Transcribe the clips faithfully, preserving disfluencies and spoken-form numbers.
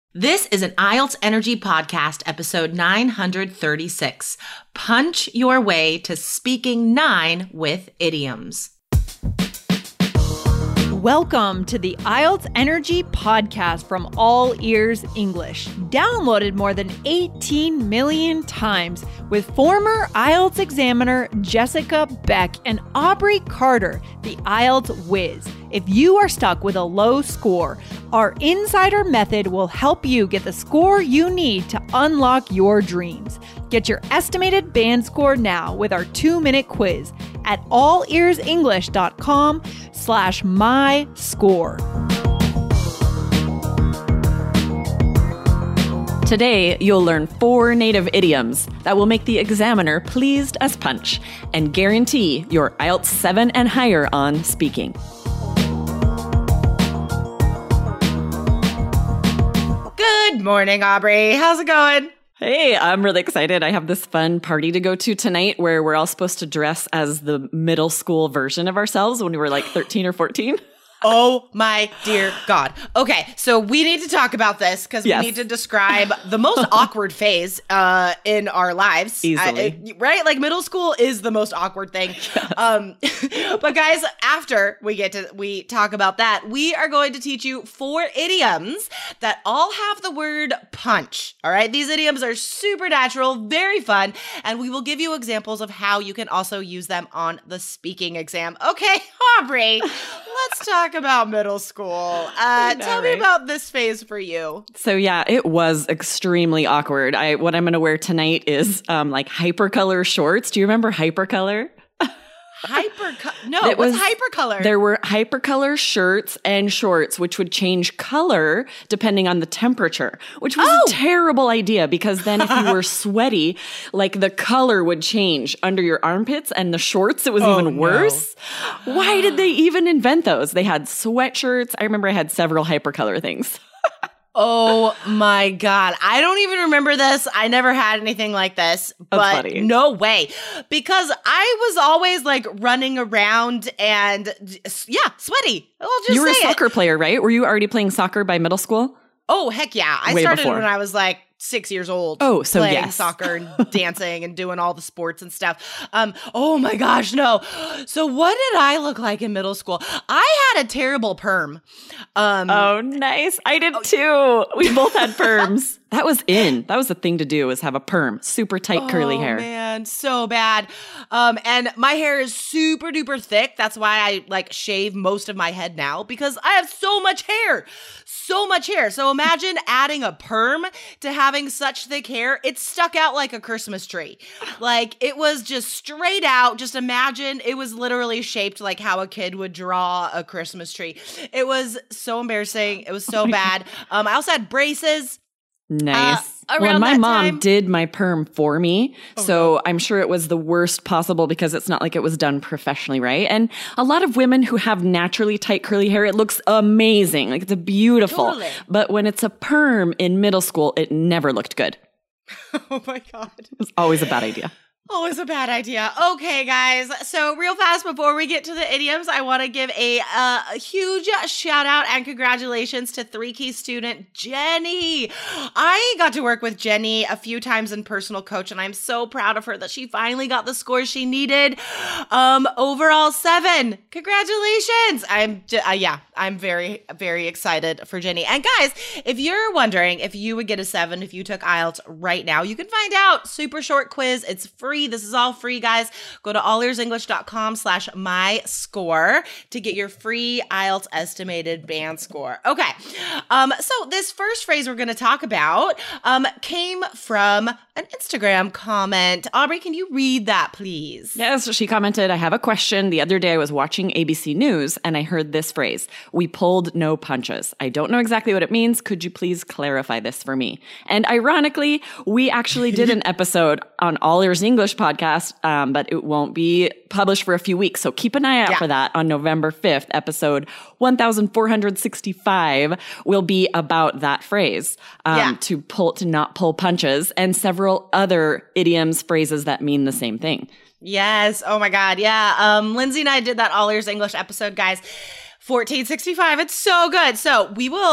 This is an I E L T S Energy Podcast, episode nine hundred thirty-six. Punch your way to speaking nine with idioms. Welcome to the I E L T S Energy Podcast from All Ears English, downloaded more than eighteen million times with former I E L T S examiner Jessica Beck and Aubrey Carter, the I E L T S whiz. If you are stuck with a low score, our insider method will help you get the score you need to unlock your dreams. Get your estimated band score now with our two-minute quiz at allearsenglish.com slash my score. Today, you'll learn four native idioms that will make the examiner pleased as punch and guarantee your I E L T S seven and higher on speaking. Good morning, Aubrey. How's it going? Hey, I'm really excited. I have this fun party to go to tonight where we're all supposed to dress as the middle school version of ourselves when we were like thirteen or fourteen. Oh my dear God. Okay, so we need to talk about this because Yes. we need to describe the most awkward phase uh, in our lives. Easily. Uh, right? Like middle school is the most awkward thing. Yes. Um, but guys, after we get to, we talk about that, we are going to teach you four idioms that all have the word punch. All right? These idioms are super natural, very fun, and we will give you examples of how you can also use them on the speaking exam. Okay, Aubrey, let's talk about middle school. Uh, know, tell me right? about this phase for you. So yeah, it was extremely awkward. I what I'm going to wear tonight is um, like hypercolor shorts. Do you remember hypercolor? Hyper, no, It what's was- hypercolor? There were hypercolor shirts and shorts, which would change color depending on the temperature, which was Oh! a terrible idea because then if you were sweaty, like the color would change under your armpits and the shorts, it was Oh, even no. worse. Why did they even invent those? They had sweatshirts. I remember I had several hypercolor things. Oh my God. I don't even remember this. I never had anything like this, but funny. no way. Because I was always like running around and yeah, sweaty. I'll just You were a say it. soccer player, right? Were you already playing soccer by middle school? Oh, heck yeah. I Way started before. when I was like six years old. Oh, so playing yes. soccer and dancing and doing all the sports and stuff. Um, oh my gosh, no. So what did I look like in middle school? I had a terrible perm. Um, Oh, nice. I did too. We both had perms. That was in. That was the thing to do, was have a perm. Super tight curly oh, hair. man, so bad. Um, and my hair is super duper thick. That's why I like shave most of my head now because I have so much hair. So much hair. So imagine adding a perm to having such thick hair. It stuck out like a Christmas tree. Like it was just straight out. Just imagine it was literally shaped like how a kid would draw a Christmas tree. It was so embarrassing. It was so bad. Um, I also had braces. Nice. Uh, well, around my that mom time- did my perm for me. Oh, so I'm sure it was the worst possible because it's not like it was done professionally, right? And a lot of women who have naturally tight curly hair, it looks amazing. Like it's a beautiful. Totally. But when it's a perm in middle school, it never looked good. Oh my God. It was always a bad idea. Always a bad idea. Okay, guys. So real fast before we get to the idioms, I want to give a, uh, a huge shout out and congratulations to three key student Jenny. I got to work with Jenny a few times in personal coach, and I'm so proud of her that she finally got the score she needed. Um, overall seven. Congratulations. I'm j- uh, yeah, I'm very very excited for Jenny. And guys, if you're wondering if you would get a seven if you took I E L T S right now, you can find out. Super short quiz. It's free. This is all free, guys. Go to allearsenglish.com slash my score to get your free I E L T S estimated band score. Okay. Um, so this first phrase we're going to talk about um, came from an Instagram comment. Aubrey, can you read that, please? Yes, she commented, I have a question. The other day I was watching A B C News and I heard this phrase, we pulled no punches. I don't know exactly what it means. Could you please clarify this for me? And ironically, we actually did an episode on All Ears English podcast, um, but it won't be published for a few weeks. So keep an eye out Yeah. for that on November fifth, episode one thousand four hundred sixty-five will be about that phrase, um, Yeah. to pull, to not pull punches, and several other idioms, phrases that mean the same thing. Yes. Oh my God. Yeah. Um, Lindsay and I did that All Ears English episode, guys. fourteen sixty-five. It's so good. So we will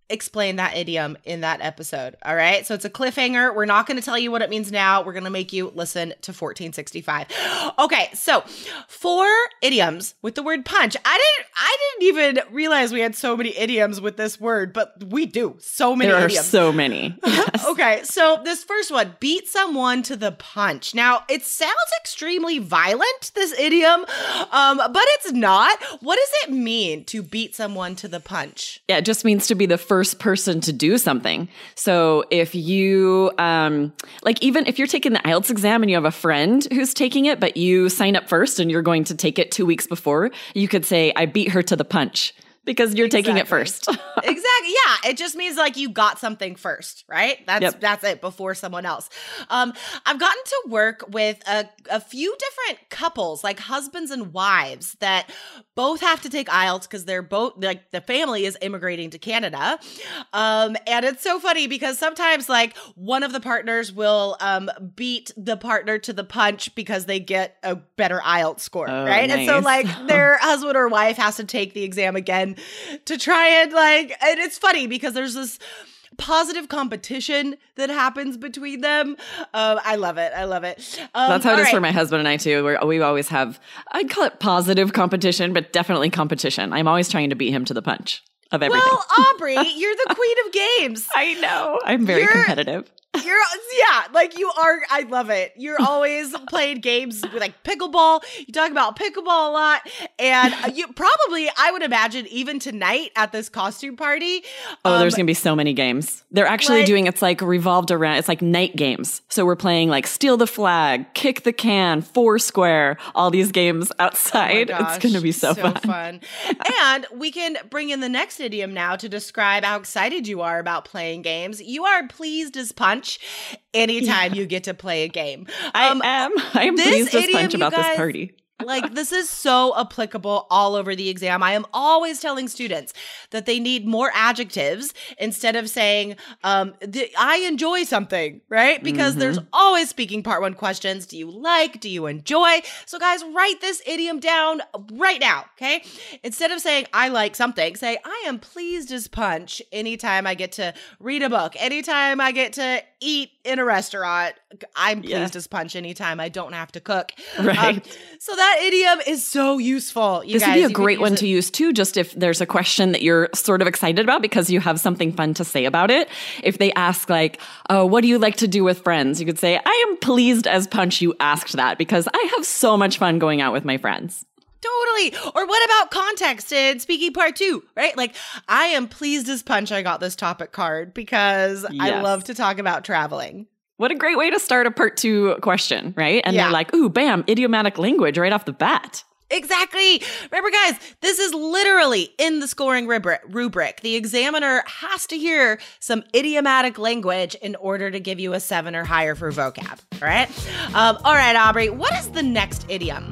explain that idiom in that episode. All right. So it's a cliffhanger. We're not going to tell you what it means now. We're going to make you listen to fourteen sixty-five. Okay. So four idioms with the word punch. I didn't, I didn't even realize we had so many idioms with this word, but we do. So many there idioms. There are so many. Yes. Okay. So this first one, beat someone to the punch. Now it sounds extremely violent, this idiom, um, but it's not. What does it mean to beat someone to the punch? Yeah, it just means to be the first first person to do something. So if you, um, like even if you're taking the I E L T S exam and you have a friend who's taking it, but you sign up first and you're going to take it two weeks before, you could say, I beat her to the punch. Because you're exactly. taking it first. Exactly. Yeah. It just means like you got something first, right? That's yep. that's it before someone else. Um, I've gotten to work with a, a few different couples, like husbands and wives, that both have to take I E L T S because they're both, like the family is immigrating to Canada. Um, and it's so funny because sometimes like one of the partners will um, beat the partner to the punch because they get a better I E L T S score, oh, right? Nice. And so like their husband or wife has to take the exam again to try and like, and it's funny because there's this positive competition that happens between them. Um, I love it. I love it. Um, That's how it is right. for my husband and I too. Where we always have, I'd call it positive competition, but definitely competition. I'm always trying to beat him to the punch of everything. Well, Aubrey, you're the queen of games. I know. I'm very you're, competitive. You're, yeah, like you are, I love it. You're always playing games with like pickleball. You talk about pickleball a lot. And you probably, I would imagine, even tonight at this costume party. Oh, um, there's going to be so many games. They're actually like, doing, it's like revolved around, it's like night games. So we're playing like steal the flag, kick the can, four square, all these games outside. Oh gosh, it's going to be so, so fun. fun. And we can bring in the next idiom now to describe how excited you are about playing games. You are pleased as punch anytime yeah. you get to play a game. Um, I am. I am pleased as punch about guys, this party. Like, this is so applicable all over the exam. I am always telling students that they need more adjectives instead of saying, um, th- I enjoy something, right? Because mm-hmm. there's always speaking part one questions. Do you like? Do you enjoy? So guys, write this idiom down right now, okay? Instead of saying, I like something, say, I am pleased as punch anytime I get to read a book, anytime I get to eat in a restaurant. I'm pleased yeah. as punch anytime I don't have to cook. Right. Um, so that That idiom is so useful. You this guys, would be a you great one it. to use too, just if there's a question that you're sort of excited about because you have something fun to say about it. If they ask like, oh, what do you like to do with friends? You could say, I am pleased as punch you asked that because I have so much fun going out with my friends. Totally. Or what about context in speaking part two, right? Like, I am pleased as punch I got this topic card because yes. I love to talk about traveling. What a great way to start a part two question, right? And yeah. they're like, ooh, bam, idiomatic language right off the bat. Exactly. Remember, guys, this is literally in the scoring rubric. The examiner has to hear some idiomatic language in order to give you a seven or higher for vocab. All right? Um, all right, Aubrey, what is the next idiom?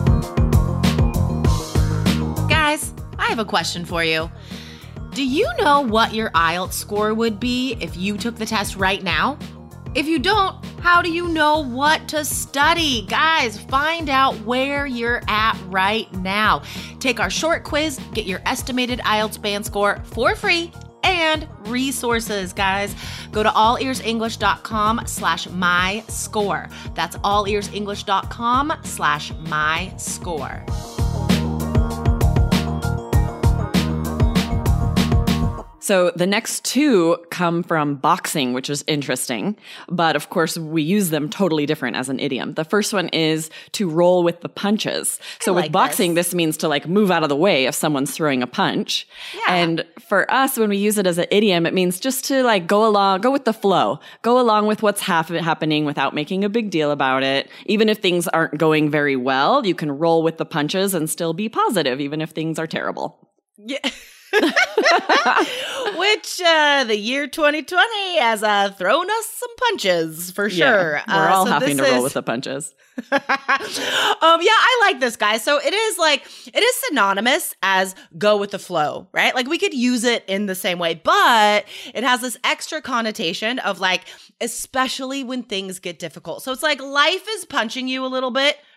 Guys, I have a question for you. Do you know what your I E L T S score would be if you took the test right now? If you don't, how do you know what to study? Guys, find out where you're at right now. Take our short quiz, get your estimated I E L T S band score for free, and resources, guys. Go to allearsenglish.com slash my score. That's allearsenglish.com slash my score. So the next two come from boxing, which is interesting. But of course, we use them totally different as an idiom. The first one is to roll with the punches. So I with like boxing, this. this means to like move out of the way if someone's throwing a punch. Yeah. And for us, when we use it as an idiom, it means just to like go along, go with the flow, go along with what's hap- happening without making a big deal about it. Even if things aren't going very well, you can roll with the punches and still be positive, even if things are terrible. Yeah. Which uh, the year twenty twenty has uh, thrown us some punches for sure. Yeah, we're all uh, so having to roll is... with the punches. um, yeah, I like this, guys. So it is like, it is synonymous as go with the flow, right? Like we could use it in the same way, but it has this extra connotation of like, especially when things get difficult. So it's like life is punching you a little bit,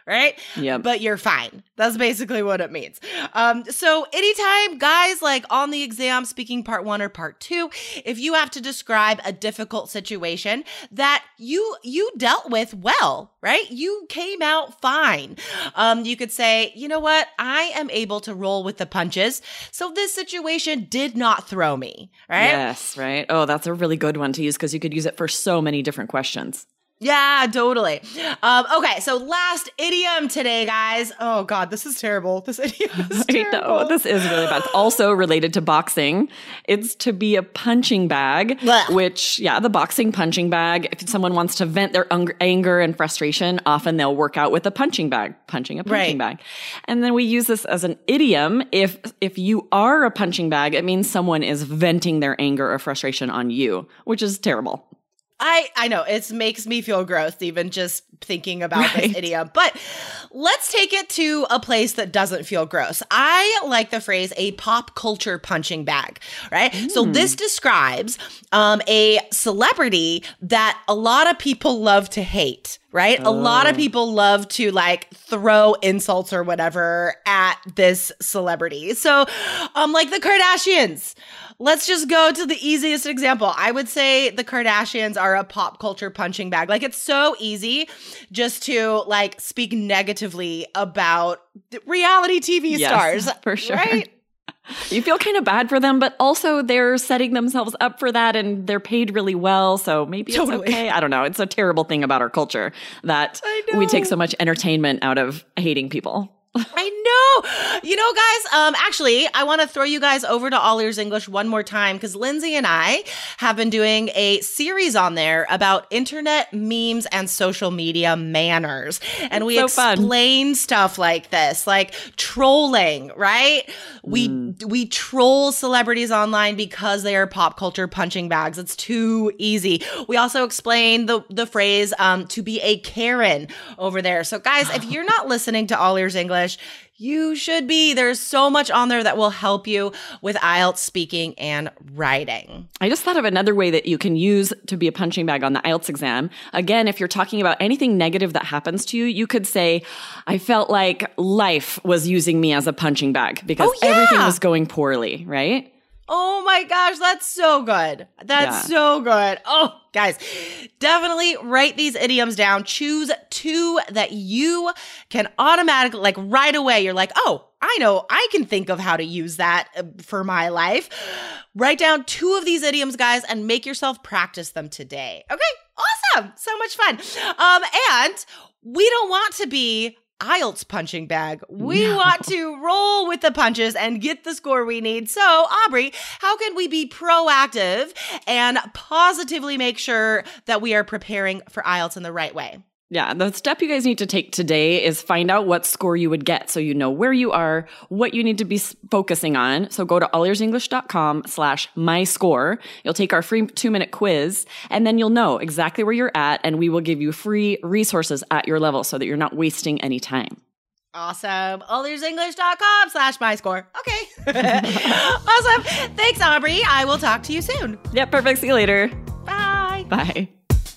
right? Yep. But you're fine. That's basically what it means. Um, so anytime, guys, like on the exam, speaking part one or part two, if you have to describe a difficult situation that you you dealt with well, right? You came out fine. Um, you could say, you know what? I am able to roll with the punches. So this situation did not throw me, right? Yes, right. Oh, that's a really good one to use because you could use it for so many different questions. Yeah, totally. Um, okay, so last idiom today, guys. Oh, God, this is terrible. This idiom is terrible. I know, this is really bad. It's also related to boxing. It's to be a punching bag, Blech. which, yeah, the boxing punching bag. If someone wants to vent their un- anger and frustration, often they'll work out with a punching bag, punching a punching Right. bag. And then we use this as an idiom. If, if you are a punching bag, it means someone is venting their anger or frustration on you, which is terrible. I, I know, it makes me feel gross even just thinking about Right. this idiom. But let's take it to a place that doesn't feel gross. I like the phrase a pop culture punching bag, right? Mm. So this describes um, a celebrity that a lot of people love to hate, right? Oh. A lot of people love to like throw insults or whatever at this celebrity. So um, like the Kardashians. Let's just go to the easiest example. I would say the Kardashians are a pop culture punching bag. Like it's so easy just to like speak negatively about reality T V yes, stars. For sure. Right? You feel kind of bad for them, but also they're setting themselves up for that and they're paid really well. So maybe it's Totally. okay. I don't know. It's a terrible thing about our culture that we take so much entertainment out of hating people. I know. You know, guys, um, actually, I want to throw you guys over to All Ears English one more time because Lindsay and I have been doing a series on there about internet memes and social media manners. And we so explain stuff like this, like trolling, right? We mm. we troll celebrities online because they are pop culture punching bags. It's too easy. We also explain the, the phrase um, to be a Karen over there. So, guys, if you're not listening to All Ears English, you should be. There's so much on there that will help you with I E L T S speaking and writing. I just thought of another way that you can use to be a punching bag on the I E L T S exam. Again, if you're talking about anything negative that happens to you, you could say, I felt like life was using me as a punching bag because oh, yeah. everything was going poorly, right? Oh my gosh, that's so good. That's yeah. so good. Oh, guys, definitely write these idioms down. Choose two that you can automatically, like right away, you're like, oh, I know, I can think of how to use that for my life. Write down two of these idioms, guys, and make yourself practice them today. Okay, awesome. So much fun. Um, and we don't want to be I E L T S punching bag. We no. want to roll with the punches and get the score we need. So, Aubrey, how can we be proactive and positively make sure that we are preparing for I E L T S in the right way? Yeah, the step you guys need to take today is find out what score you would get so you know where you are, what you need to be focusing on. So go to allearsenglish.com slash my score. You'll take our free two-minute quiz, and then you'll know exactly where you're at, and we will give you free resources at your level so that you're not wasting any time. Awesome. allearsenglish.com slash my score. Okay. Awesome. Thanks, Aubrey. I will talk to you soon. Yeah, perfect. See you later. Bye. Bye.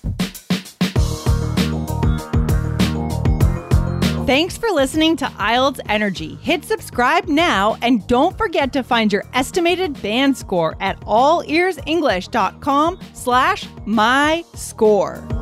Thanks for listening to I E L T S Energy. Hit subscribe now and don't forget to find your estimated band score at allearsenglish.com slash my score.